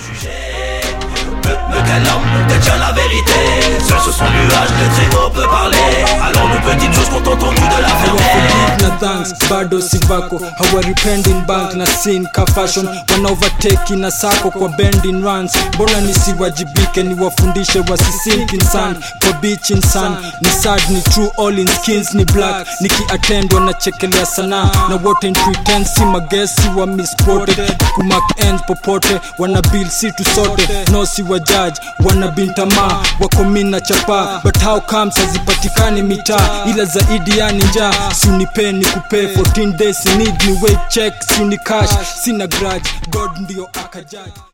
juger. Me calme, détient la vérité. Seul sous son nuage, le très haut peut parler. Alors nos petites choses qu'on entendu de la fermer. Na thanks, bado sivako. Hawaripend in bank na scene ka fashion. Wana overtake na sako kwa bending runs. Mbona nisiwajibike niwafundishe wasisink in sand. Kwa beach in sun, ni sad ni true all in skins ni black. Niki attend wanachekelea sana. Na wote in pretense si magesi wa misquoted. Kumak ends popote, wana bill si tu sote. No si wa judge, wana bintama. Wako mina chapa, but how comes hazipatikani mitaa. Ila zaidi ya ninja, si unipe ni kupe 14 days, need ni wait check, si ni cash. Sina grudge, God ndio akajudge.